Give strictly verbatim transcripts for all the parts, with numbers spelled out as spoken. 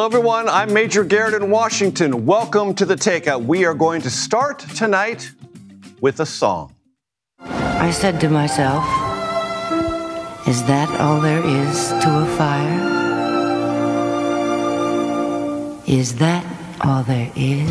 Hello, everyone. I'm Major Garrett in Washington. Welcome to The Takeout. We are going to start tonight with a song. I said to myself, is that all there is to a fire? Is that all there is?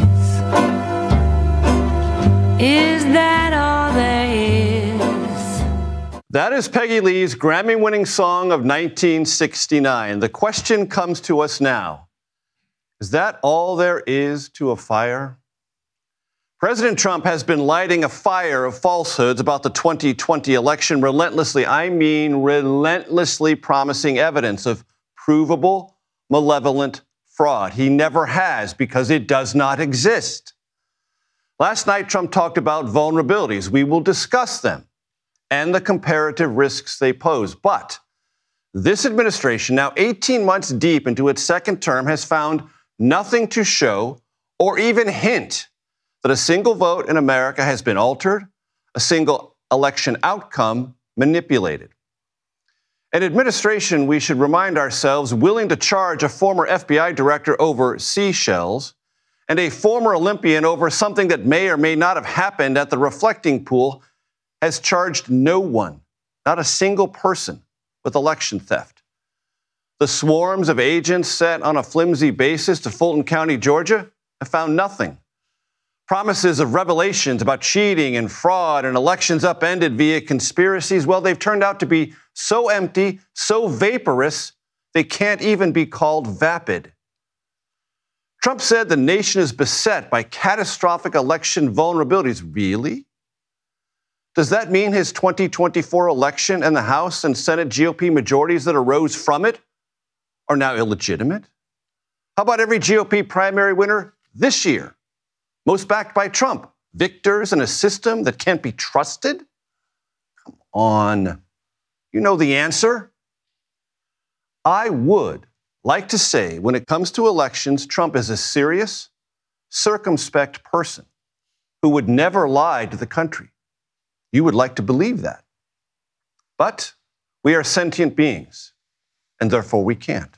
Is that all there is? That is Peggy Lee's Grammy-winning song of nineteen sixty-nine. The question comes to us now. Is that all there is to a fire? President Trump has been lighting a fire of falsehoods about the twenty twenty election relentlessly, I mean relentlessly promising evidence of provable, malevolent fraud. He never has because it does not exist. Last night, Trump talked about vulnerabilities. We will discuss them and the comparative risks they pose. But this administration, now eighteen months deep into its second term, has found nothing to show or even hint that a single vote in America has been altered, a single election outcome manipulated. An administration, we should remind ourselves, willing to charge a former F B I director over seashells and a former Olympian over something that may or may not have happened at the reflecting pool, has charged no one, not a single person, with election theft. The swarms of agents sent on a flimsy basis to Fulton County, Georgia, have found nothing. Promises of revelations about cheating and fraud and elections upended via conspiracies, well, they've turned out to be so empty, so vaporous, they can't even be called vapid. Trump said the nation is beset by catastrophic election vulnerabilities. Really? Does that mean his twenty twenty-four election and the House and Senate G O P majorities that arose from it are now illegitimate? How about every G O P primary winner this year? Most backed by Trump, victors in a system that can't be trusted? Come on. You know the answer. I would like to say when it comes to elections, Trump is a serious, circumspect person who would never lie to the country. You would like to believe that. But we are sentient beings, and therefore we can't.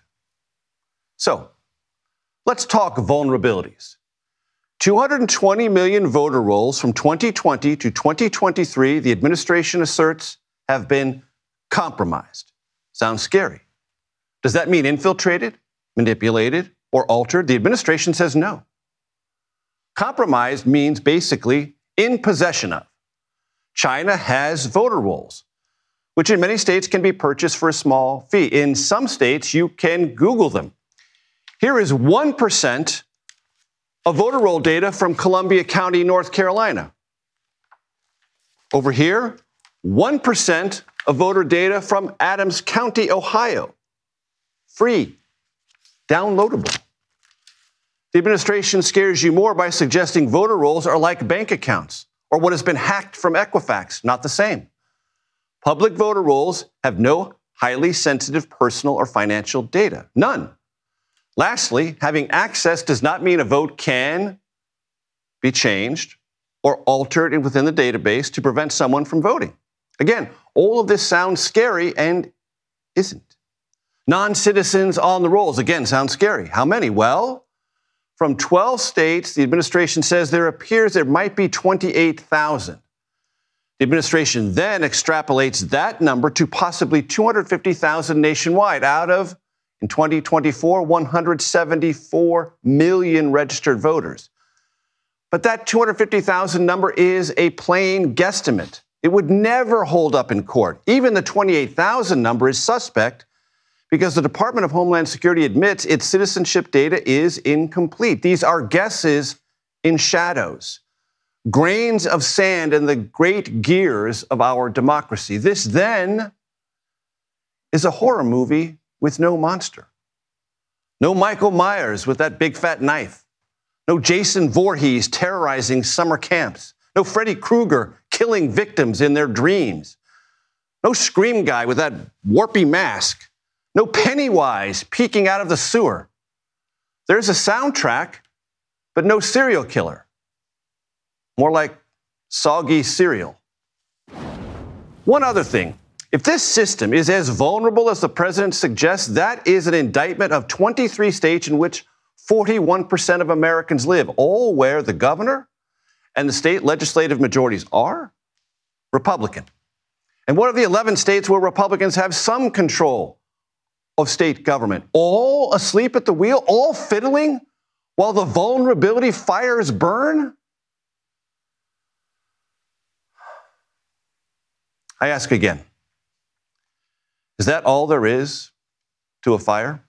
So let's talk vulnerabilities. two hundred twenty million voter rolls from twenty twenty to twenty twenty-three, the administration asserts, have been compromised. Sounds scary. Does that mean infiltrated, manipulated, or altered? The administration says no. Compromised means basically in possession of. China has voter rolls, which in many states can be purchased for a small fee. In some states, you can Google them. Here is one percent of voter roll data from Columbia County, North Carolina. Over here, one percent of voter data from Adams County, Ohio. Free, downloadable. The administration scares you more by suggesting voter rolls are like bank accounts or what has been hacked from Equifax. Not the same. Public voter rolls have no highly sensitive personal or financial data. None. Lastly, having access does not mean a vote can be changed or altered within the database to prevent someone from voting. Again, all of this sounds scary and isn't. Non-citizens on the rolls, again, sounds scary. How many? Well, from twelve states, the administration says there appears there might be twenty-eight thousand. The administration then extrapolates that number to possibly two hundred fifty thousand nationwide out of, in twenty twenty-four, one hundred seventy-four million registered voters. But that two hundred fifty thousand number is a plain guesstimate. It would never hold up in court. Even the twenty-eight thousand number is suspect because the Department of Homeland Security admits its citizenship data is incomplete. These are guesses in shadows, grains of sand in the great gears of our democracy. This then is a horror movie with no monster. No Michael Myers with that big fat knife. No Jason Voorhees terrorizing summer camps. No Freddy Krueger killing victims in their dreams. No Scream guy with that warpy mask. No Pennywise peeking out of the sewer. There's a soundtrack, but no serial killer. More like soggy cereal. One other thing. If this system is as vulnerable as the president suggests, that is an indictment of twenty-three states in which forty-one percent of Americans live, all where the governor and the state legislative majorities are Republican. And what are the eleven states where Republicans have some control of state government? All asleep at the wheel, all fiddling while the vulnerability fires burn? I ask again, is that all there is to a fire?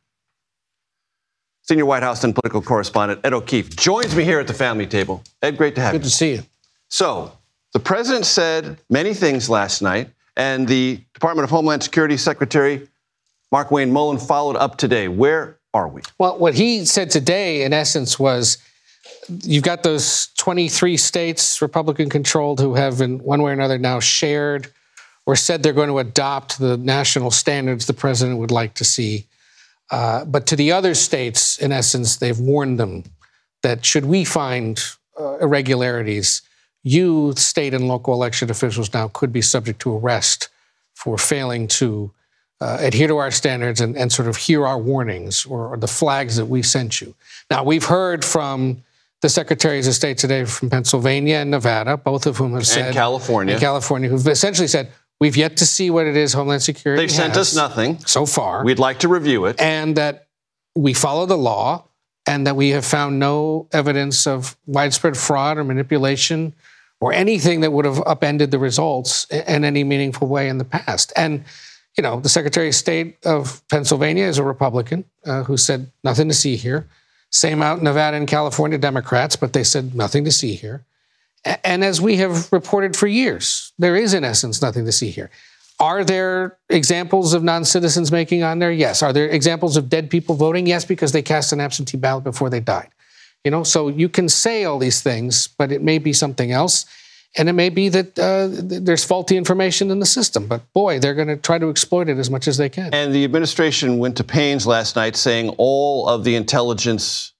Senior White House and political correspondent Ed O'Keefe joins me here at the family table. Ed, great to have you. Good to see you. So, the president said many things last night, and the Department of Homeland Security Secretary Mark Wayne Mullen followed up today. Where are we? Well, what he said today, in essence, was you've got those twenty-three states, Republican-controlled, who have in one way or another now shared or said they're going to adopt the national standards the president would like to see. Uh, but to the other states, in essence, they've warned them that should we find uh, irregularities, you, state and local election officials now could be subject to arrest for failing to uh, adhere to our standards and, and sort of hear our warnings or, or the flags that we sent you. Now, we've heard from the secretaries of state today from Pennsylvania and Nevada, both of whom have said— And California. And California, who've essentially said, we've yet to see what it is Homeland Security They've sent us nothing so far. We'd like to review it. And that we follow the law and that we have found no evidence of widespread fraud or manipulation or anything that would have upended the results in any meaningful way in the past. And, you know, the Secretary of State of Pennsylvania is a Republican uh, who said nothing to see here. Same out in Nevada and California, Democrats, but they said nothing to see here. And as we have reported for years, there is, in essence, nothing to see here. Are there examples of non-citizens making on there? Yes. Are there examples of dead people voting? Yes, because they cast an absentee ballot before they died. You know, so you can say all these things, but it may be something else. And it may be that uh, there's faulty information in the system. But boy, they're going to try to exploit it as much as they can. And the administration went to pains last night saying all of the intelligence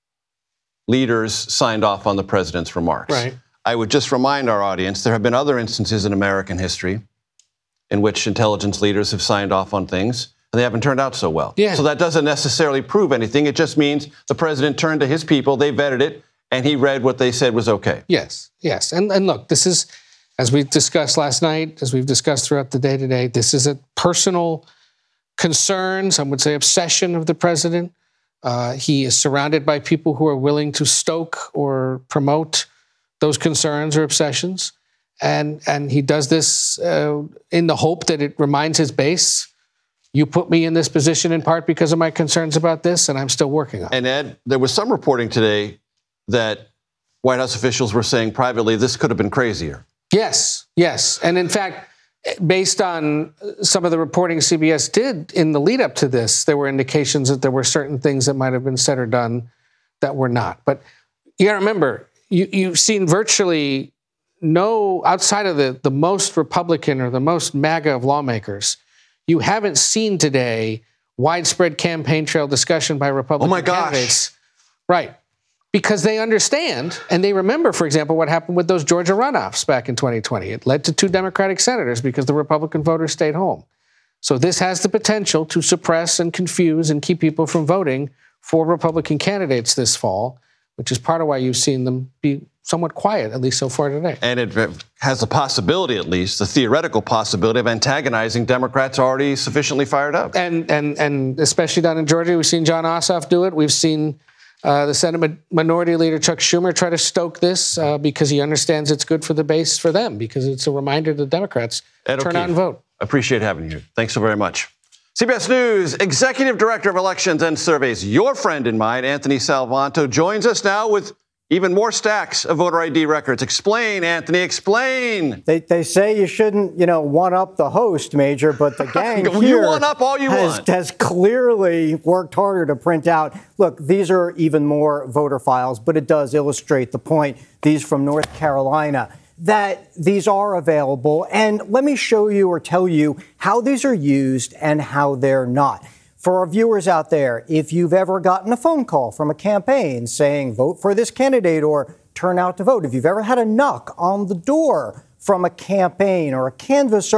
leaders signed off on the president's remarks. Right. I would just remind our audience, there have been other instances in American history in which intelligence leaders have signed off on things, and they haven't turned out so well. Yeah. So that doesn't necessarily prove anything. It just means the president turned to his people, they vetted it, and he read what they said was okay. Yes, yes. And, and look, this is, as we discussed last night, as we've discussed throughout the day today, this is a personal concern, some would say obsession of the president. Uh, he is surrounded by people who are willing to stoke or promote those concerns or obsessions. And and he does this uh, in the hope that it reminds his base, you put me in this position in part because of my concerns about this, and I'm still working on it. And Ed, there was some reporting today that White House officials were saying privately this could have been crazier. Yes, yes. And in fact, based on some of the reporting C B S did in the lead up to this, there were indications that there were certain things that might have been said or done that were not. But you got to remember, You, you've seen virtually no, outside of the, the most Republican or the most MAGA of lawmakers, you haven't seen today widespread campaign trail discussion by Republican oh my gosh. candidates. Right. Because they understand and they remember, for example, what happened with those Georgia runoffs back in twenty twenty. It led to two Democratic senators because the Republican voters stayed home. So this has the potential to suppress and confuse and keep people from voting for Republican candidates this fall, which is part of why you've seen them be somewhat quiet, at least so far today. And it has the possibility, at least, the theoretical possibility of antagonizing Democrats already sufficiently fired up. And and and especially down in Georgia, we've seen Jon Ossoff do it. We've seen uh, the Senate Minority Leader Chuck Schumer try to stoke this uh, because he understands it's good for the base for them, because it's a reminder to Democrats Ed turn O'Keefe, out and vote. Appreciate having you. Thanks so very much. C B S News Executive Director of Elections and Surveys, your friend and mine, Anthony Salvanto, joins us now with even more stacks of voter I D records. Explain, Anthony, explain. They, they say you shouldn't, you know, one-up the host, Major, but the gang you here one-up all you has, want. has clearly worked harder to print out. Look, these are even more voter files, but it does illustrate the point. These from North Carolina, that these are available. And let me show you or tell you how these are used and how they're not. For our viewers out there, if you've ever gotten a phone call from a campaign saying vote for this candidate or turn out to vote, if you've ever had a knock on the door from a campaign or a canvasser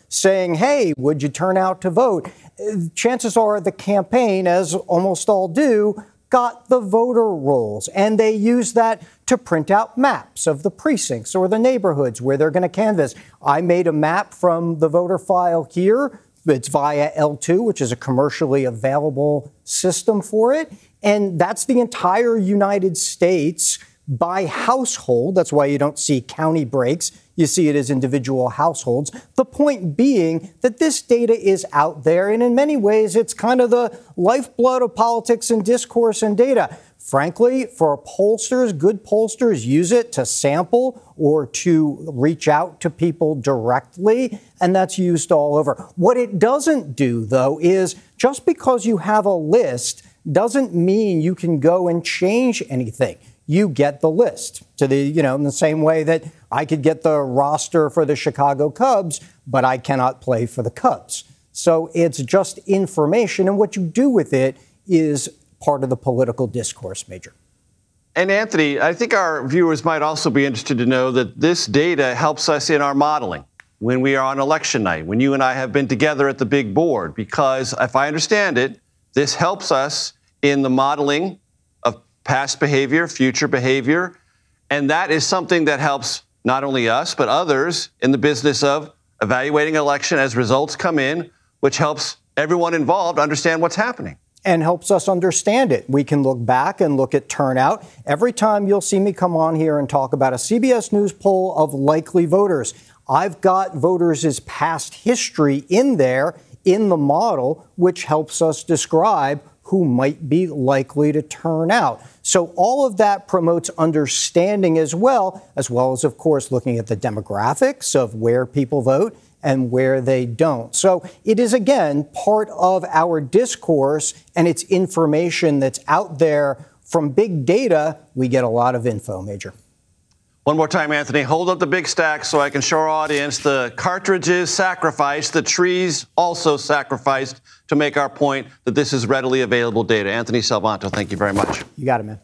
saying, hey, would you turn out to vote? Chances are the campaign, as almost all do, got the voter rolls, and they use that to print out maps of the precincts or the neighborhoods where they're going to canvass. I made a map from the voter file here. It's via L two, which is a commercially available system for it. And that's the entire United States by household. That's why you don't see county breaks. You see it as individual households. The point being that this data is out there, and in many ways, it's kind of the lifeblood of politics and discourse and data. Frankly, for pollsters, good pollsters use it to sample or to reach out to people directly, and that's used all over. What it doesn't do, though, is just because you have a list doesn't mean you can go and change anything. You get the list to the, you know, in the same way that I could get the roster for the Chicago Cubs, but I cannot play for the Cubs. So it's just information, and what you do with it is part of the political discourse, Major. And Anthony, I think our viewers might also be interested to know that this data helps us in our modeling when we are on election night, when you and I have been together at the big board, because if I understand it, this helps us in the modeling of past behavior, future behavior, and that is something that helps not only us, but others in the business of evaluating an election as results come in, which helps everyone involved understand what's happening. And helps us understand it. We can look back and look at turnout. Every time you'll see me come on here and talk about a C B S News poll of likely voters, I've got voters' past history in there in the model, which helps us describe who might be likely to turn out. So all of that promotes understanding as well, as well as, of course, looking at the demographics of where people vote and where they don't. So it is, again, part of our discourse, and it's information that's out there. From big data, we get a lot of info, Major. One more time, Anthony, hold up the big stack so I can show our audience the cartridges sacrificed, the trees also sacrificed to make our point that this is readily available data. Anthony Salvanto, thank you very much. You got it, man.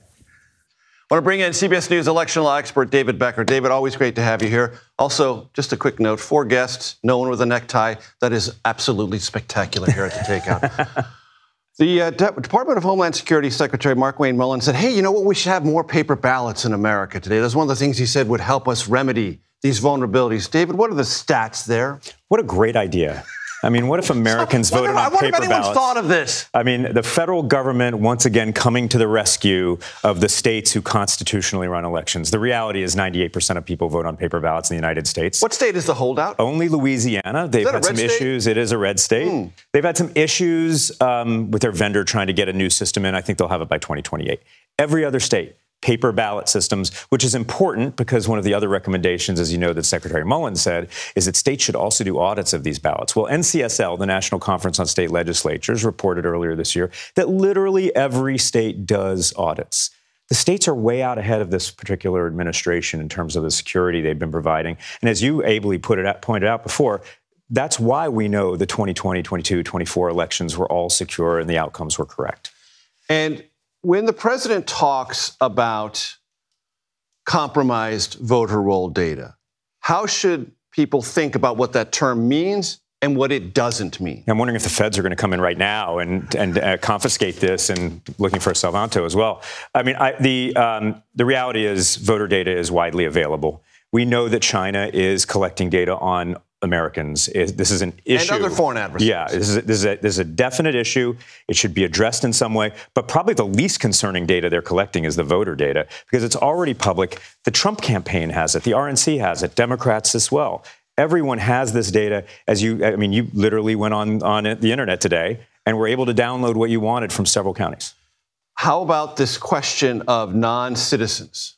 I want to bring in C B S News election law expert David Becker. David, always great to have you here. Also, just a quick note, four guests, no one with a necktie. That is absolutely spectacular here at the Takeout. The uh, De- Department of Homeland Security Secretary Markwayne Mullin said, hey, you know what? We should have more paper ballots in America today. That's one of the things he said would help us remedy these vulnerabilities. David, what are the stats there? What a great idea. I mean, what if Americans so, voted I on wonder paper if anyone's ballots? thought of this. I mean, the federal government once again coming to the rescue of the states who constitutionally run elections. The reality is ninety-eight percent of people vote on paper ballots in the United States. What state is the holdout? Only Louisiana. They've had some state? issues. It is a red state. Mm. They've had some issues um, with their vendor trying to get a new system in. I think they'll have it by twenty twenty-eight. Every other state, paper ballot systems, which is important because one of the other recommendations, as you know, that Secretary Mullin said, is that states should also do audits of these ballots. Well, N C S L, the National Conference on State Legislatures, reported earlier this year that literally every state does audits. The states are way out ahead of this particular administration in terms of the security they've been providing. And as you ably put it out, pointed out before, that's why we know the twenty twenty, twenty-two, twenty-four elections were all secure and the outcomes were correct. And when the president talks about compromised voter roll data, how should people think about what that term means and what it doesn't mean? I'm wondering if the feds are going to come in right now and and uh, confiscate this, and looking for a Salvanto as well. I mean, I, the um, the reality is voter data is widely available. We know that China is collecting data on Americans. This is an issue. And other foreign adversaries. Yeah, this is, a, this, is a, this is a definite issue. It should be addressed in some way. But probably the least concerning data they're collecting is the voter data, because it's already public. The Trump campaign has it. The R N C has it. Democrats as well. Everyone has this data. As you, I mean, you literally went on, on the internet today and were able to download what you wanted from several counties. How about this question of non-citizens?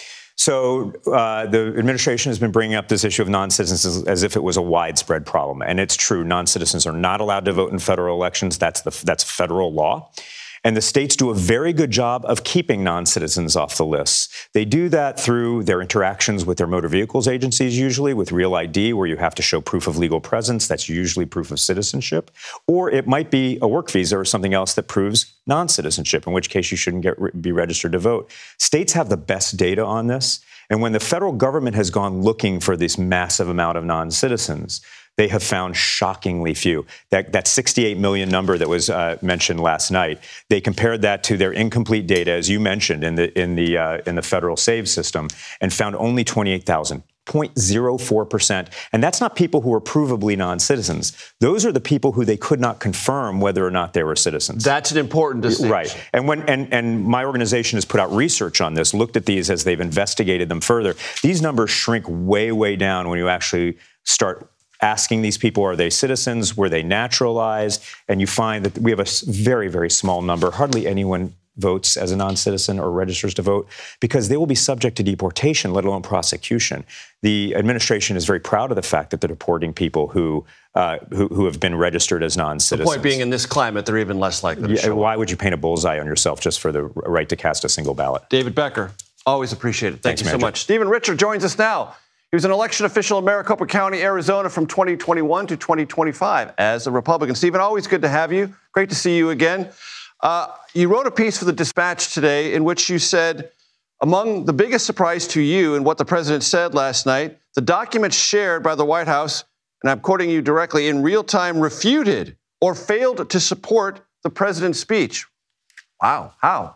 So uh, the administration has been bringing up this issue of non-citizens as if it was a widespread problem. And it's true. Non-citizens are not allowed to vote in federal elections. That's the that's federal law. And the states do a very good job of keeping non-citizens off the lists. They do that through their interactions with their motor vehicles agencies, usually with Real I D, where you have to show proof of legal presence. That's usually proof of citizenship. Or it might be a work visa or something else that proves non-citizenship, in which case you shouldn't get be registered to vote. States have the best data on this. And when the federal government has gone looking for this massive amount of non-citizens, they have found shockingly few. That, that sixty-eight million number that was uh, mentioned last night, they compared that to their incomplete data, as you mentioned, in the in the uh, in the federal SAVE system, and found only twenty-eight thousand. zero point zero four percent. And that's not people who are provably non-citizens. Those are the people who they could not confirm whether or not they were citizens. That's an important distinction. Right. And when and, and my organization has put out research on this, looked at these as they've investigated them further. These numbers shrink way, way down when you actually start asking these people, are they citizens? Were they naturalized? And you find that we have a very, very small number. Hardly anyone votes as a non-citizen or registers to vote because they will be subject to deportation, let alone prosecution. The administration is very proud of the fact that they're deporting people who uh, who, who have been registered as non-citizens. The point being, in this climate, they're even less likely to yeah, show Why up. would you paint a bullseye on yourself just for the right to cast a single ballot? David Becker, always appreciate it. Thank Thanks, you so Manager. much. Stephen Richer joins us now. He was an election official in Maricopa County, Arizona from twenty twenty-one to twenty twenty-five as a Republican. Stephen, always good to have you. Great to see you again. Uh, you wrote a piece for the Dispatch today in which you said, among the biggest surprise to you and what the president said last night, the documents shared by the White House, and I'm quoting you directly, in real time refuted or failed to support the president's speech. Wow. How?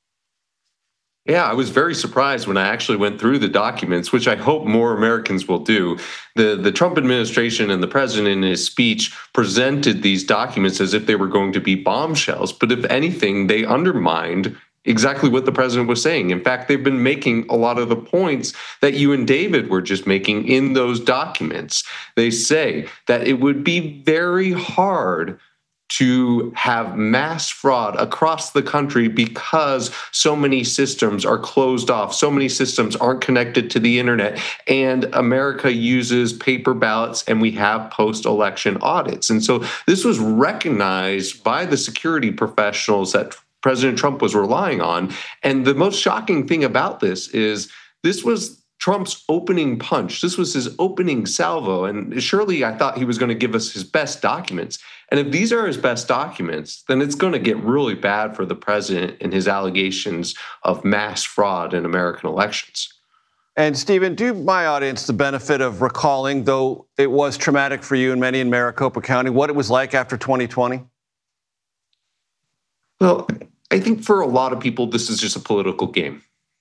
Yeah, I was very surprised when I actually went through the documents, which I hope more Americans will do. The, the Trump administration and the president in his speech presented these documents as if they were going to be bombshells. But if anything, they undermined exactly what the president was saying. In fact, they've been making a lot of the points that you and David were just making in those documents. They say that it would be very hard to have mass fraud across the country because so many systems are closed off, so many systems aren't connected to the internet, and America uses paper ballots and we have post-election audits. And so this was recognized by the security professionals that President Trump was relying on. And the most shocking thing about this is this was Trump's opening punch. This was his opening salvo. And surely I thought he was going to give us his best documents. And if these are his best documents, then it's going to get really bad for the president and his allegations of mass fraud in American elections. And Stephen, do my audience the benefit of recalling, though it was traumatic for you and many in Maricopa County, what it was like after twenty twenty? Well, I think for a lot of people, this is just a political game.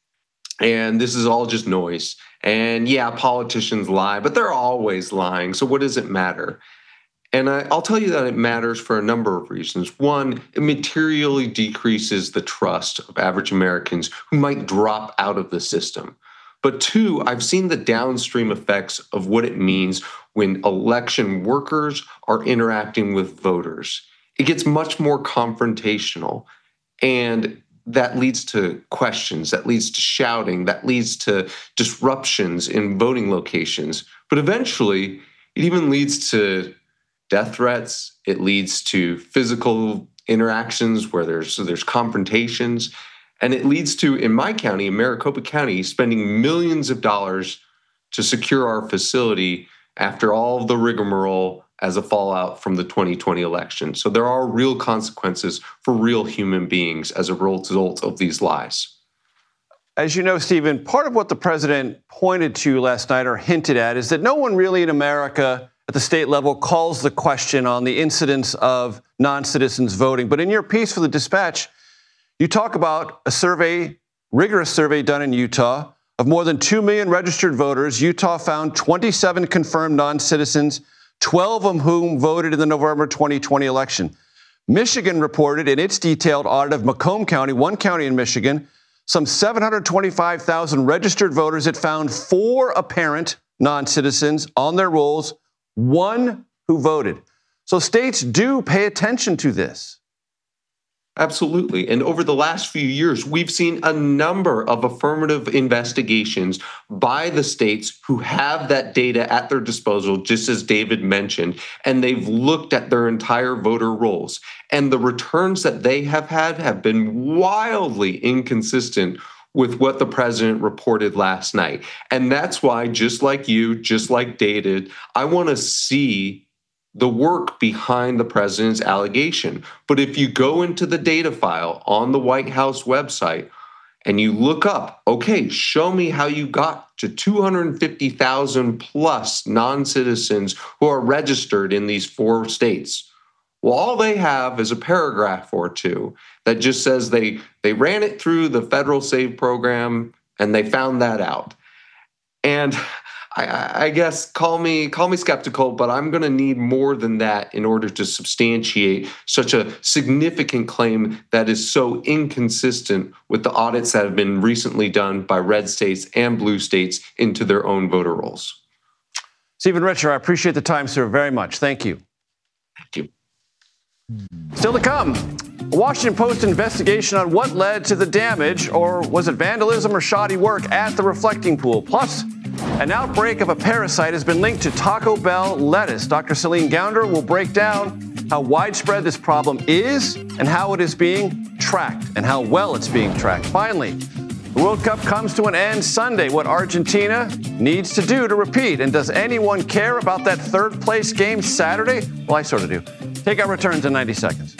And this is all just noise. And yeah, politicians lie, but they're always lying. So what does it matter? And I, I'll tell you that it matters for a number of reasons. One, it materially decreases the trust of average Americans who might drop out of the system. But two, I've seen the downstream effects of what it means when election workers are interacting with voters. It gets much more confrontational. And that leads to questions, that leads to shouting, that leads to disruptions in voting locations. But eventually, it even leads to death threats. It leads to physical interactions where there's, there's confrontations. And it leads to, in my county, in Maricopa County, spending millions of dollars to secure our facility after all of the rigmarole as a fallout from the twenty twenty election. So there are real consequences for real human beings as a result of these lies. As you know, Stephen, part of what the president pointed to last night or hinted at is that no one really in America at the state level calls the question on the incidence of non-citizens voting. But in your piece for the Dispatch, you talk about a survey, rigorous survey done in Utah of more than two million registered voters. Utah found twenty-seven confirmed non-citizens, twelve of whom voted in the November twenty twenty election. Michigan reported in its detailed audit of Macomb County, one county in Michigan, some seven hundred twenty-five thousand registered voters. It found four apparent non-citizens on their rolls, one who voted. So states do pay attention to this. Absolutely. And over the last few years, we've seen a number of affirmative investigations by the states who have that data at their disposal, just as David mentioned, and they've looked at their entire voter rolls. And the returns that they have had have been wildly inconsistent with what the president reported last night. And that's why, just like you, just like David, I want to see the work behind the president's allegation. But if you go into the data file on the White House website and you look up, okay, show me how you got to two hundred fifty thousand plus non-citizens who are registered in these four states. Well, all they have is a paragraph or two that just says they, they ran it through the federal SAVE program and they found that out. And I, I guess call me call me skeptical, but I'm going to need more than that in order to substantiate such a significant claim that is so inconsistent with the audits that have been recently done by red states and blue states into their own voter rolls. Stephen Richer, I appreciate the time, sir, very much. Thank you. Thank you. Still to come, a Washington Post investigation on what led to the damage, or was it vandalism or shoddy work at the reflecting pool? Plus, an outbreak of a parasite has been linked to Taco Bell lettuce. Doctor Celine Gounder will break down how widespread this problem is and how it is being tracked and how well it's being tracked. Finally, the World Cup comes to an end Sunday. What Argentina needs to do to repeat. And does anyone care about that third place game Saturday? Well, I sort of do. Takeout returns in ninety seconds.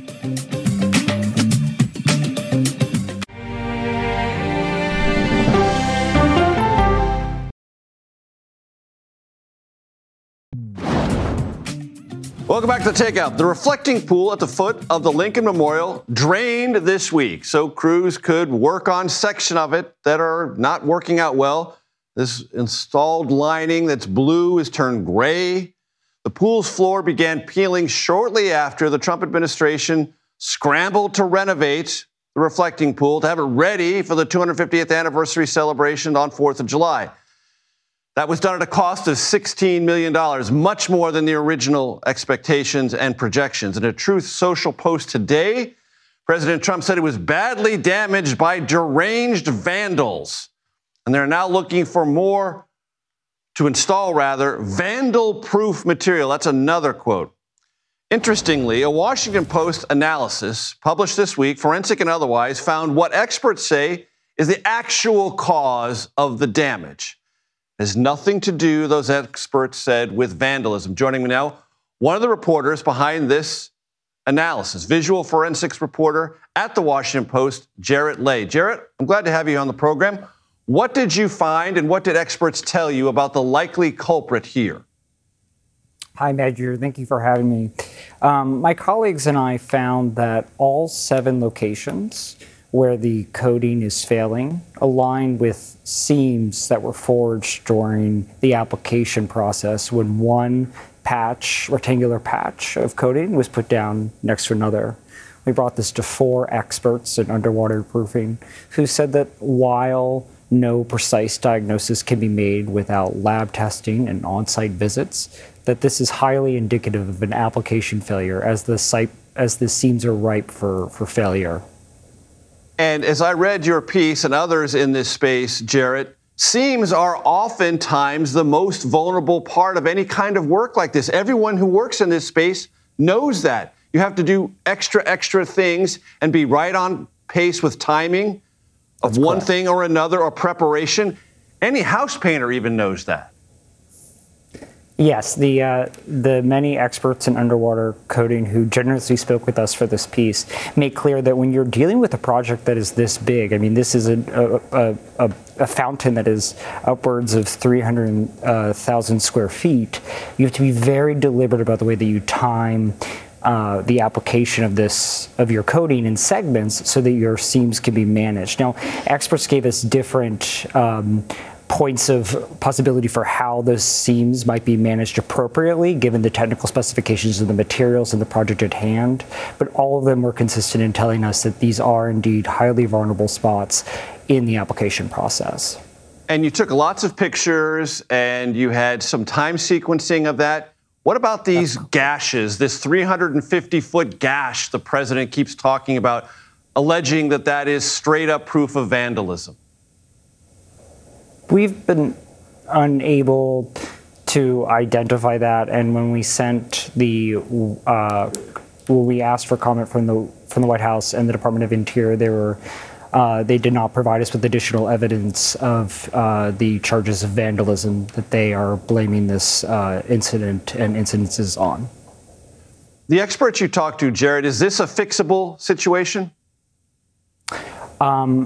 Welcome back to The Takeout. The reflecting pool at the foot of the Lincoln Memorial drained this week, so crews could work on sections of it that are not working out well. This installed lining that's blue is turned gray. The pool's floor began peeling shortly after the Trump administration scrambled to renovate the reflecting pool to have it ready for the two hundred fiftieth anniversary celebration on fourth of July. That was done at a cost of sixteen million dollars, much more than the original expectations and projections. In a Truth Social post today, President Trump said it was badly damaged by deranged vandals. And they're now looking for more to install, rather, vandal-proof material. That's another quote. Interestingly, a Washington Post analysis published this week, forensic and otherwise, found what experts say is the actual cause of the damage. It has nothing to do, those experts said, with vandalism. Joining me now, one of the reporters behind this analysis, visual forensics reporter at the Washington Post, Jarrett Lay. Jarrett, I'm glad to have you on the program. What did you find and what did experts tell you about the likely culprit here? Hi, Major. Thank you for having me. Um, my colleagues and I found that all seven locations where the coating is failing align with seams that were forged during the application process when one patch, rectangular patch of coating was put down next to another. We brought this to four experts in underwater proofing who said that while no precise diagnosis can be made without lab testing and on-site visits, that this is highly indicative of an application failure as the site, as the seams are ripe for, for failure. And as I read your piece and others in this space, Jarrett, seams are oftentimes the most vulnerable part of any kind of work like this. Everyone who works in this space knows that. You have to do extra, extra things and be right on pace with timing of That's one correct. thing or another or preparation. Any house painter even knows that. Yes, the uh, the many experts in underwater coating who generously spoke with us for this piece make clear that when you're dealing with a project that is this big, I mean, this is a a, a, a fountain that is upwards of three hundred thousand square feet, you have to be very deliberate about the way that you time uh, the application of this of your coating in segments so that your seams can be managed. Now, experts gave us different Um, points of possibility for how those seams might be managed appropriately, given the technical specifications of the materials and the project at hand. But all of them were consistent in telling us that these are indeed highly vulnerable spots in the application process. And you took lots of pictures and you had some time sequencing of that. What about these gashes, this three hundred fifty foot gash the president keeps talking about, alleging that that is straight up proof of vandalism? We've been unable to identify that, and when we sent the, uh, when we asked for comment from the from the White House and the Department of Interior, they were uh, they did not provide us with additional evidence of uh, the charges of vandalism that they are blaming this uh, incident and incidences on. The experts you talked to, Jarrett, is this a fixable situation? Um,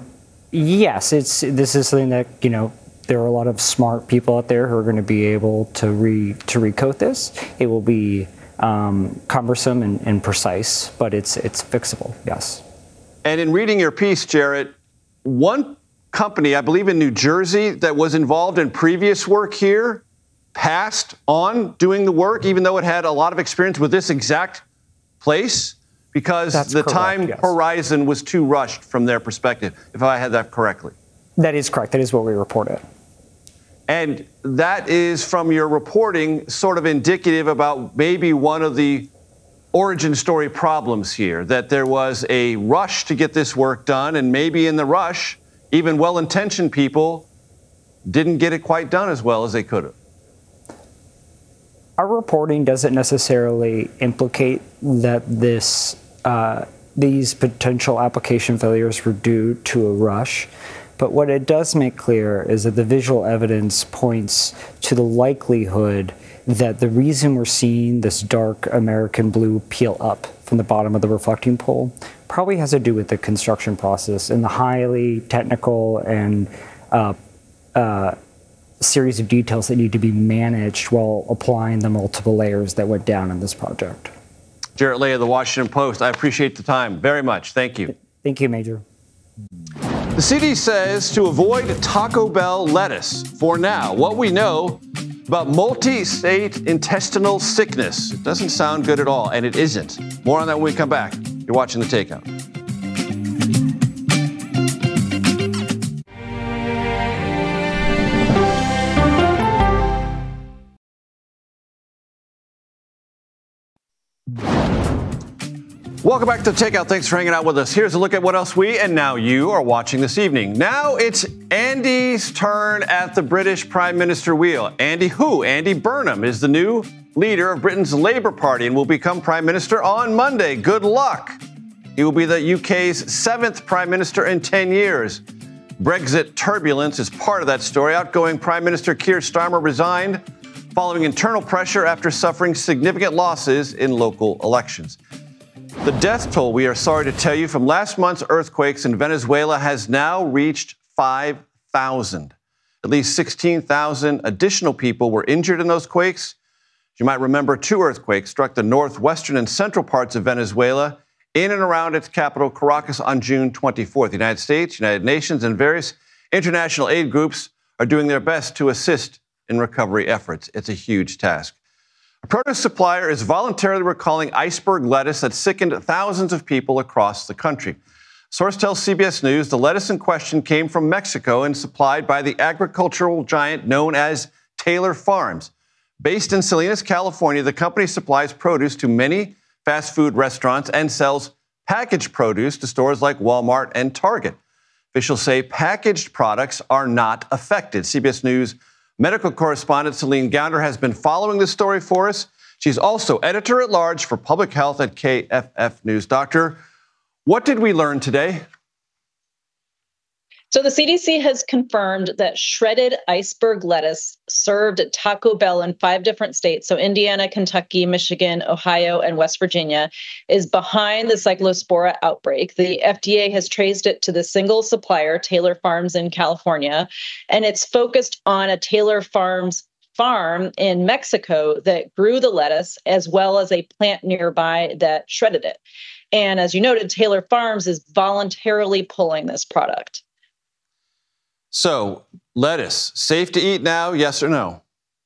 Yes, it's this is something that, you know, there are a lot of smart people out there who are going to be able to re to recode this. It will be um, cumbersome and, and precise, but it's it's fixable. Yes. And in reading your piece, Jarrett, one company, I believe in New Jersey, that was involved in previous work here passed on doing the work, even though it had a lot of experience with this exact place, because That's the correct, time yes. horizon was too rushed from their perspective, if I had that correctly. That is correct. That is what we reported. And that is, from your reporting, sort of indicative about maybe one of the origin story problems here, that there was a rush to get this work done, and maybe in the rush, even well-intentioned people didn't get it quite done as well as they could have. Our reporting doesn't necessarily implicate that this uh, these potential application failures were due to a rush. But what it does make clear is that the visual evidence points to the likelihood that the reason we're seeing this dark American blue peel up from the bottom of the reflecting pool probably has to do with the construction process and the highly technical and uh, uh, series of details that need to be managed while applying the multiple layers that went down in this project. Jarrett Lay of the Washington Post, I appreciate the time very much. Thank you. Thank you, Major. The C D says to avoid Taco Bell lettuce for now. What we know about multi-state intestinal sickness. It doesn't sound good at all, and it isn't. More on that when we come back. You're watching The Takeout. Welcome back to The Takeout. Thanks for hanging out with us. Here's a look at what else we and now you are watching this evening. Now it's Andy's turn at the British Prime Minister wheel. Andy who? Andy Burnham is the new leader of Britain's Labour Party and will become Prime Minister on Monday. Good luck. He will be the U K's seventh Prime Minister in ten years. Brexit turbulence is part of that story. Outgoing Prime Minister Keir Starmer resigned following internal pressure after suffering significant losses in local elections. The death toll, we are sorry to tell you, from last month's earthquakes in Venezuela has now reached five thousand. At least sixteen thousand additional people were injured in those quakes. You might remember two earthquakes struck the northwestern and central parts of Venezuela in and around its capital, Caracas, on June twenty-fourth. The United States, United Nations, and various international aid groups are doing their best to assist in recovery efforts. It's a huge task. A produce supplier is voluntarily recalling iceberg lettuce that sickened thousands of people across the country. Source tells C B S News the lettuce in question came from Mexico and supplied by the agricultural giant known as Taylor Farms. Based in Salinas, California, the company supplies produce to many fast food restaurants and sells packaged produce to stores like Walmart and Target. Officials say packaged products are not affected. C B S News medical correspondent Celine Gounder has been following this story for us. She's also editor-at-large for public health at K F F News. Doctor, what did we learn today? So the C D C has confirmed that shredded iceberg lettuce served at Taco Bell in five different states, so Indiana, Kentucky, Michigan, Ohio, and West Virginia, is behind the Cyclospora outbreak. The F D A has traced it to the single supplier, Taylor Farms in California, and it's focused on a Taylor Farms farm in Mexico that grew the lettuce, as well as a plant nearby that shredded it. And as you noted, Taylor Farms is voluntarily pulling this product. So, lettuce, safe to eat now, yes or no?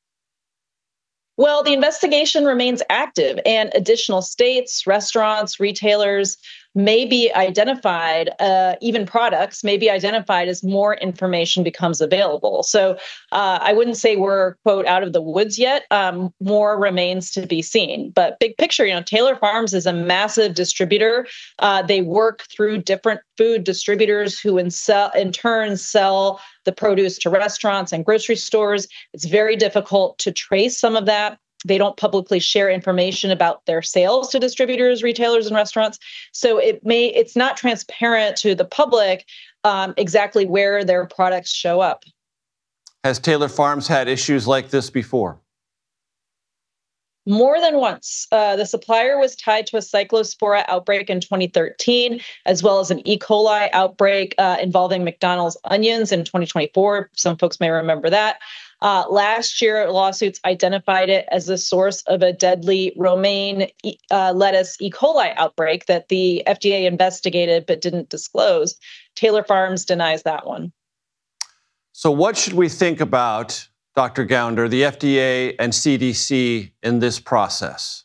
Well, the investigation remains active, and additional states, restaurants, retailers may be identified, uh, even products may be identified as more information becomes available. So uh, I wouldn't say we're, quote, out of the woods yet. Um, more remains to be seen. But big picture, you know, Taylor Farms is a massive distributor. Uh, they work through different food distributors who in, sell, in turn sell the produce to restaurants and grocery stores. It's very difficult to trace some of that. They don't publicly share information about their sales to distributors, retailers, and restaurants. So it may it's not transparent to the public um, exactly where their products show up. Has Taylor Farms had issues like this before? more than once. Uh, the supplier was tied to a cyclospora outbreak in twenty thirteen, as well as an E. coli outbreak uh, involving McDonald's onions in twenty twenty-four. Some folks may remember that. Uh, last year, lawsuits identified it as the source of a deadly romaine uh, lettuce E. coli outbreak that the F D A investigated but didn't disclose. Taylor Farms denies that one. So what should we think about, Doctor Gounder, the F D A and C D C in this process?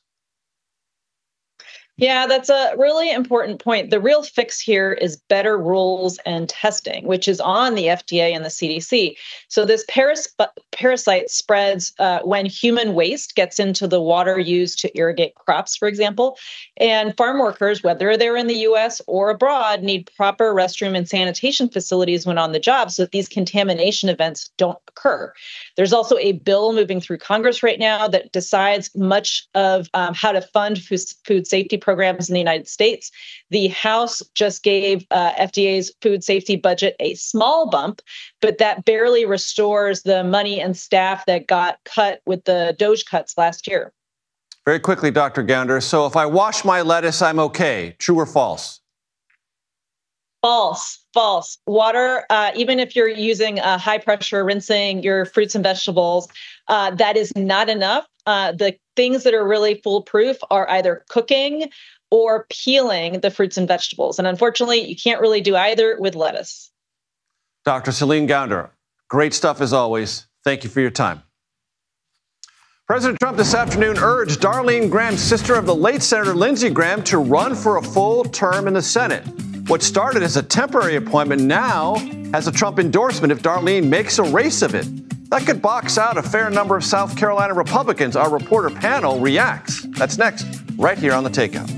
Yeah, that's a really important point. The real fix here is better rules and testing, which is on the F D A and the C D C. So this paras- parasite spreads uh, when human waste gets into the water used to irrigate crops, for example. And farm workers, whether they're in the U S or abroad, need proper restroom and sanitation facilities when on the job so that these contamination events don't occur. There's also a bill moving through Congress right now that decides much of um, how to fund food, food safety programs in the United States. The House just gave uh, F D A's food safety budget a small bump, but that barely restores the money and staff that got cut with the DOGE cuts last year. Very quickly, Doctor Gounder. So if I wash my lettuce, I'm okay. True or false? False, false. Water, uh, even if you're using uh, high pressure rinsing your fruits and vegetables, uh, that is not enough. Uh, the things that are really foolproof are either cooking or peeling the fruits and vegetables. And unfortunately, you can't really do either with lettuce. Doctor Celine Gounder, great stuff as always. Thank you for your time. President Trump this afternoon urged Darlene Graham, sister of the late Senator Lindsey Graham, to run for a full term in the Senate. What started as a temporary appointment now has a Trump endorsement if Darlene makes a race of it. That could box out a fair number of South Carolina Republicans. Our reporter panel reacts. That's next, right here on The Takeout.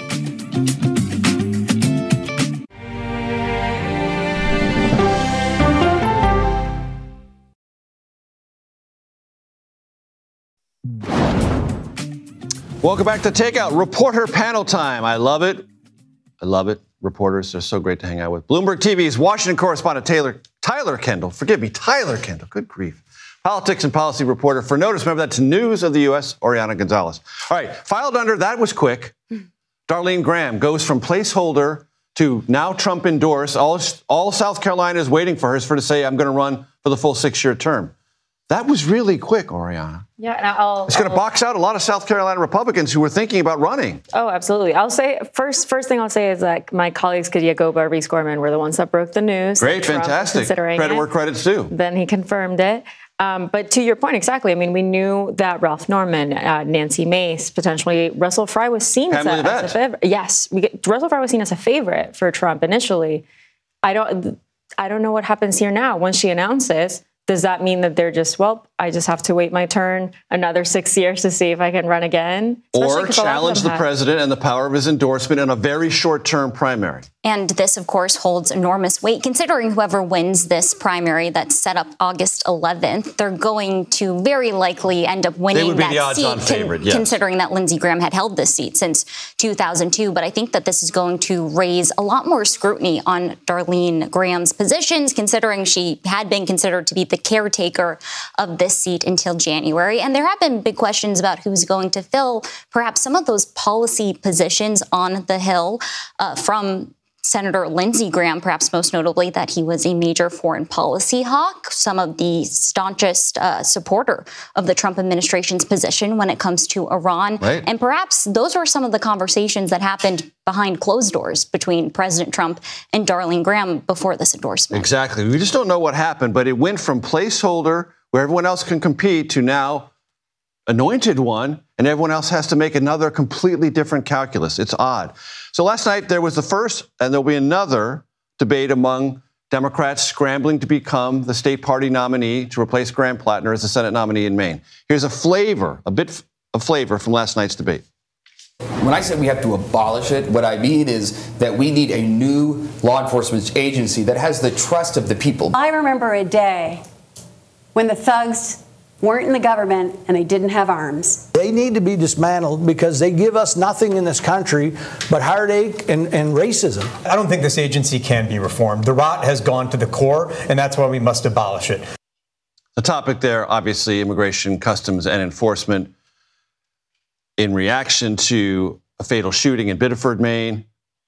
Welcome back to Takeout. Reporter panel time. I love it. I love it. Reporters are so great to hang out with. Bloomberg T V's Washington correspondent Taylor, Tyler Kendall. Forgive me, Tyler Kendall. Good grief. Politics and policy reporter for Notice. Remember, that's News of the U S, Oriana Gonzalez. All right, filed under, that was quick. Darlene Graham goes from placeholder to now Trump endorsed. All, all South Carolina is waiting for her is for her to say, I'm going to run for the full six-year term. That was really quick, Oriana. Yeah, and I'll. It's going to box out a lot of South Carolina Republicans who were thinking about running. Oh, absolutely. I'll say first. First thing I'll say is that my colleagues Kadia Goba, Reese Gorman were the ones that broke the news. Great, fantastic. Credit where credit's due. Then he confirmed it. Um, but to your point, exactly. I mean, we knew that Ralph Norman, uh, Nancy Mace, potentially Russell Fry was seen as a, as a favorite. Yes, we get, Russell Fry was seen as a favorite for Trump initially. I don't. I don't know what happens here now. Once she announces, does that mean that they're just, well, I just have to wait my turn another six years to see if I can run again? Especially or challenge the have. president and the power of his endorsement in a very short-term primary. And this, of course, holds enormous weight, considering whoever wins this primary that's set up August eleventh, they're going to very likely end up winning they would be that the odds-on seat, favorite, yes. Considering that Lindsey Graham had held this seat since two thousand two. But I think that this is going to raise a lot more scrutiny on Darlene Graham's positions, considering she had been considered to be the caretaker of this seat until January. And there have been big questions about who's going to fill perhaps some of those policy positions on the Hill uh, from Senator Lindsey Graham, perhaps most notably that he was a major foreign policy hawk, some of the staunchest uh, supporter of the Trump administration's position when it comes to Iran. Right. And perhaps those were some of the conversations that happened behind closed doors between President Trump and Darlene Graham before this endorsement. Exactly. We just don't know what happened, but it went from placeholder where everyone else can compete to now anointed one, and everyone else has to make another completely different calculus. It's odd. So last night there was the first, and there'll be another debate among Democrats scrambling to become the state party nominee to replace Graham Plattner as the Senate nominee in Maine. Here's a flavor, a bit of flavor from last night's debate. When I say we have to abolish it, what I mean is that we need a new law enforcement agency that has the trust of the people. I remember a day when the thugs weren't in the government and they didn't have arms. They need to be dismantled because they give us nothing in this country but heartache and, and racism. I don't think this agency can be reformed. The rot has gone to the core, and that's why we must abolish it. The topic there, obviously, immigration, customs, and enforcement. in reaction to a fatal shooting in Biddeford, Maine.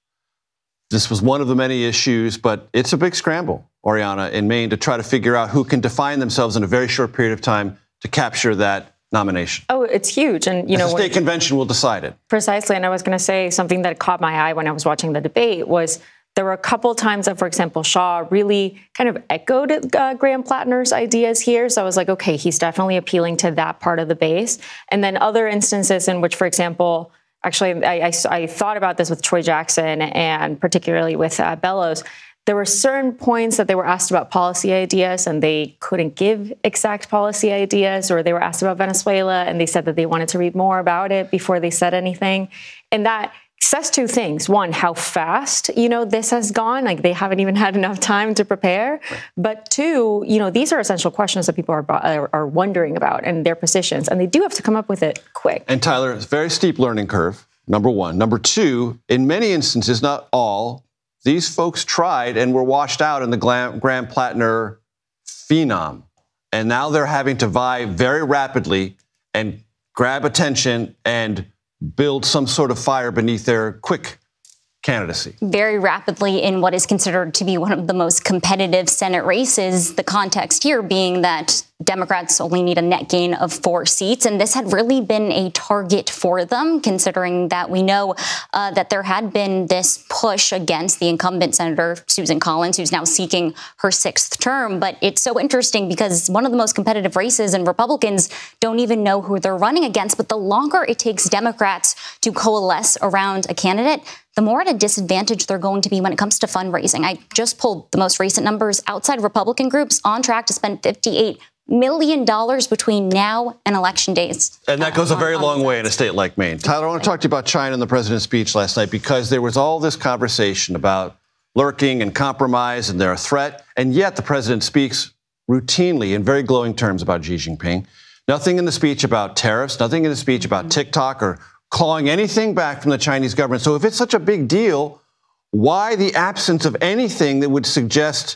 This was one of the many issues, but it's a big scramble, Oriana, in Maine to try to figure out who can define themselves in a very short period of time to capture that nomination. Oh, it's huge. And, you know, the state convention will decide it. Precisely. And I was going to say something that caught my eye when I was watching the debate was there were a couple times that, for example, Shaw really kind of echoed uh, Graham Plattner's ideas here. So I was like, okay, he's definitely appealing to that part of the base. And then other instances in which, for example, actually, I, I, I thought about this with Troy Jackson and particularly with uh, Bellows. There were certain points that they were asked about policy ideas and they couldn't give exact policy ideas, or they were asked about Venezuela and they said that they wanted to read more about it before they said anything. And that says two things. One, how fast, you know, this has gone. Like they haven't even had enough time to prepare. But two, you know, these are essential questions that people are, are, are wondering about and their positions. And they do have to come up with it quick. And Tyler, it's a very steep learning curve, number one. Number two, in many instances, not all, these folks tried and were washed out in the Graham Plattner phenom. And now they're having to vie very rapidly and grab attention and build some sort of fire beneath their quick candidacy. Very rapidly in what is considered to be one of the most competitive Senate races, the context here being that Democrats only need a net gain of four seats. And this had really been a target for them, considering that we know uh, that there had been this push against the incumbent Senator Susan Collins, who's now seeking her sixth term. But it's so interesting because it's one of the most competitive races and Republicans don't even know who they're running against. But the longer it takes Democrats to coalesce around a candidate, the more at a disadvantage they're going to be when it comes to fundraising. I just pulled the most recent numbers. Outside Republican groups on track to spend fifty-eight million dollars between now and election days. And that goes a very long way in a state like Maine. Tyler, I want to talk to you about China and the president's speech last night because there was all this conversation about lurking and compromise and they're a threat. And yet the president speaks routinely in very glowing terms about Xi Jinping. Nothing in the speech about tariffs, nothing in the speech about TikTok or clawing anything back from the Chinese government. So if it's such a big deal, why the absence of anything that would suggest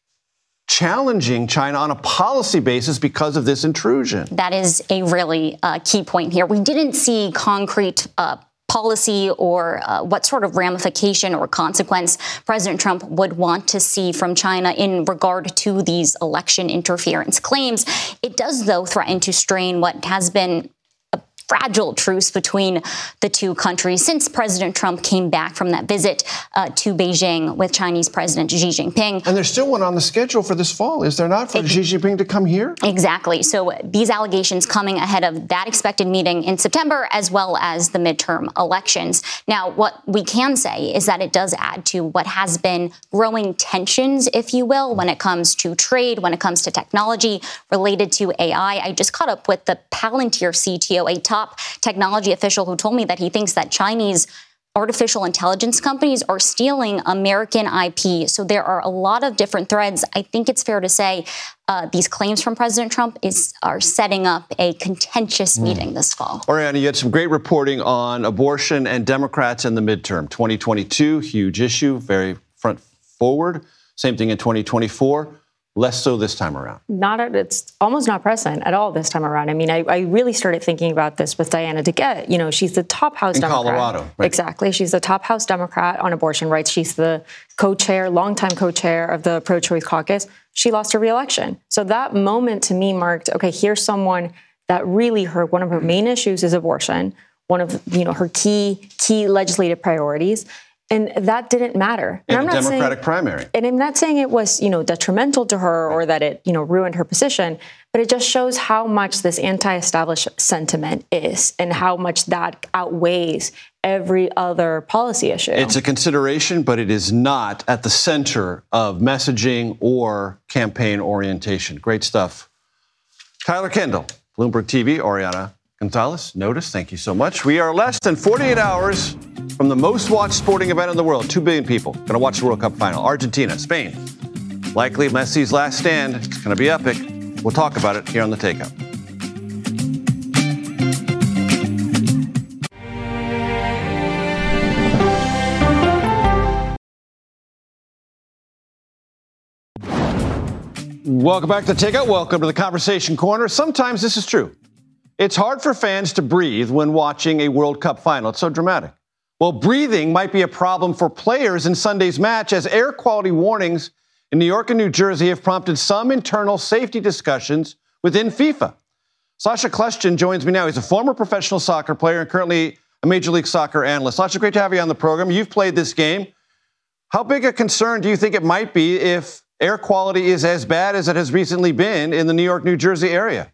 challenging China on a policy basis because of this intrusion? That is a really uh, key point here. We didn't see concrete uh, policy or uh, what sort of ramification or consequence President Trump would want to see from China in regard to these election interference claims. It does, though, threaten to strain what has been fragile truce between the two countries since President Trump came back from that visit uh, to Beijing with Chinese President Xi Jinping. And there's still one on the schedule for this fall, is there not, for it, Xi Jinping to come here? Exactly. So these allegations coming ahead of that expected meeting in September, as well as the midterm elections. Now, what we can say is that it does add to what has been growing tensions, if you will, when it comes to trade, when it comes to technology related to A I. I just caught up with the Palantir C T O, a top top technology official who told me that he thinks that Chinese artificial intelligence companies are stealing American I P. So there are a lot of different threads. I think it's fair to say uh, these claims from President Trump is are setting up a contentious mm. meeting this fall. Oriana, you had some great reporting on abortion and Democrats in the midterm. twenty twenty-two, huge issue, very front forward. Same thing in twenty twenty-four. Less so this time around. Not, it's almost not present at all this time around. I mean, I, I really started thinking about this with Diana DeGette. You know, she's the top House in Democrat. Colorado, right? Exactly. She's the top House Democrat on abortion rights. She's the co-chair, longtime co-chair of the pro-choice caucus. She lost her re-election. So that moment to me marked, okay, here's someone that really her, one of her main issues is abortion, one of, you know, her key, key legislative priorities. And that didn't matter. In and the Democratic saying, primary. And I'm not saying it was, you know, detrimental to her or that it, you know, ruined her position, but it just shows how much this anti-establishment sentiment is and how much that outweighs every other policy issue. It's a consideration, but it is not at the center of messaging or campaign orientation. Great stuff. Tyler Kendall, Bloomberg T V, Oriana Gonzalez, Notice, thank you so much. We are less than forty-eight hours from the most watched sporting event in the world. Two billion people going to watch the World Cup final. Argentina, Spain. Likely Messi's last stand. It's going to be epic. We'll talk about it here on The Takeout. Welcome back to The Takeout. Welcome to the Conversation Corner. Sometimes this is true. It's hard for fans to breathe when watching a World Cup final. It's so dramatic. Well, breathing might be a problem for players in Sunday's match, as air quality warnings in New York and New Jersey have prompted some internal safety discussions within FIFA. Sacha Kljestan joins me now. He's a former professional soccer player and currently a Major League Soccer analyst. Sacha, great to have you on the program. You've played this game. How big a concern do you think it might be if air quality is as bad as it has recently been in the New York, New Jersey area?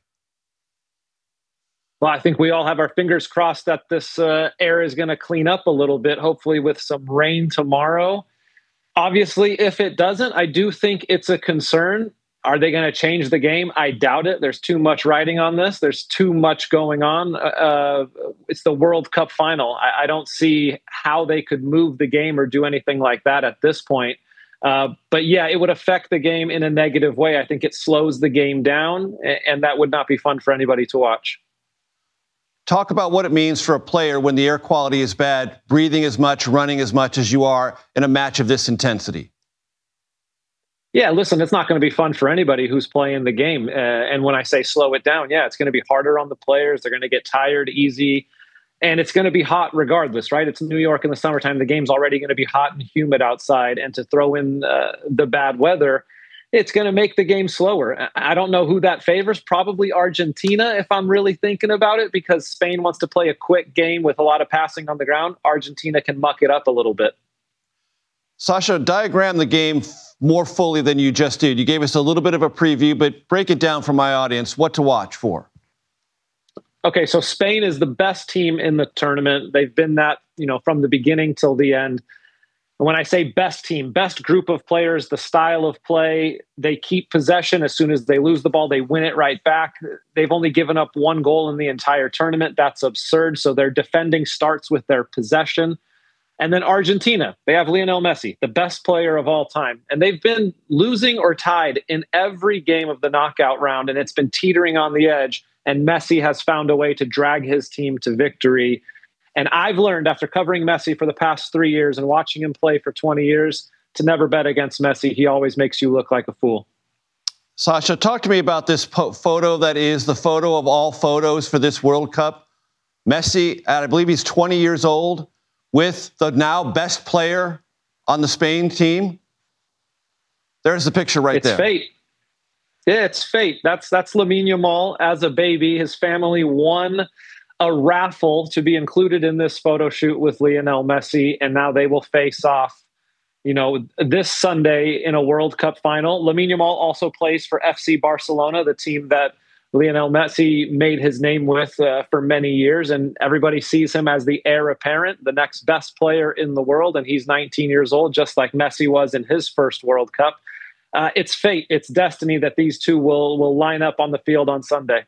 Well, I think we all have our fingers crossed that this uh, air is going to clean up a little bit, hopefully with some rain tomorrow. Obviously, if it doesn't, I do think it's a concern. Are they going to change the game? I doubt it. There's too much riding on this. There's too much going on. Uh, it's the World Cup final. I, I don't see how they could move the game or do anything like that at this point. Uh, but yeah, it would affect the game in a negative way. I think it slows the game down, and that would not be fun for anybody to watch. Talk about what it means for a player when the air quality is bad, breathing as much, running as much as you are in a match of this intensity. Yeah, listen, it's not going to be fun for anybody who's playing the game. Uh, and when I say slow it down, yeah, it's going to be harder on the players. They're going to get tired easy. And it's going to be hot regardless, right? It's New York in the summertime. The game's already going to be hot and humid outside. And to throw in uh, the bad weather, it's going to make the game slower. I don't know who that favors. Probably Argentina, if I'm really thinking about it, because Spain wants to play a quick game with a lot of passing on the ground. Argentina can muck it up a little bit. Sacha, diagram the game more fully than you just did. You gave us a little bit of a preview, but break it down for my audience. What to watch for? Okay, so Spain is the best team in the tournament. They've been that, you know, from the beginning till the end. And when I say best team, best group of players, the style of play, they keep possession. As soon as they lose the ball, they win it right back. They've only given up one goal in the entire tournament. That's absurd. So their defending starts with their possession. And then Argentina, they have Lionel Messi, the best player of all time. And they've been losing or tied in every game of the knockout round, and it's been teetering on the edge. And Messi has found a way to drag his team to victory. And I've learned after covering Messi for the past three years and watching him play for twenty years to never bet against Messi. He always makes you look like a fool. Sacha, talk to me about this po- photo that is the photo of all photos for this World Cup. Messi, at, I believe he's twenty years old, with the now best player on the Spain team. There's the picture right it's there. It's fate. Yeah, it's fate. That's that's Lamine Yamal as a baby. His family won a raffle to be included in this photo shoot with Lionel Messi, and now they will face off, you know, this Sunday in a World Cup final. Lamine Yamal also plays for F C Barcelona, the team that Lionel Messi made his name with uh, for many years, and everybody sees him as the heir apparent, the next best player in the world, and he's nineteen years old, just like Messi was in his first World Cup. Uh, it's fate, it's destiny that these two will will line up on the field on Sunday.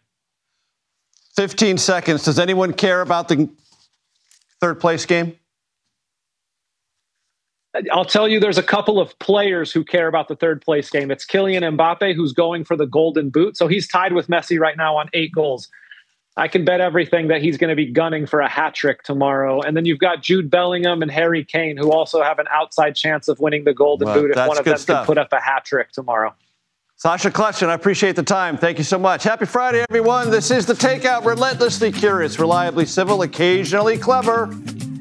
fifteen seconds. Does anyone care about the third place game? I'll tell you, there's a couple of players who care about the third place game. It's Kylian Mbappe, who's going for the golden boot. So he's tied with Messi right now on eight goals. I can bet everything that he's going to be gunning for a hat trick tomorrow. And then you've got Jude Bellingham and Harry Kane, who also have an outside chance of winning the golden well, boot if one of them stuff. can put up a hat trick tomorrow. Sacha Kljestan, I appreciate the time. Thank you so much. Happy Friday, everyone. This is The Takeout. Relentlessly curious, reliably civil, occasionally clever.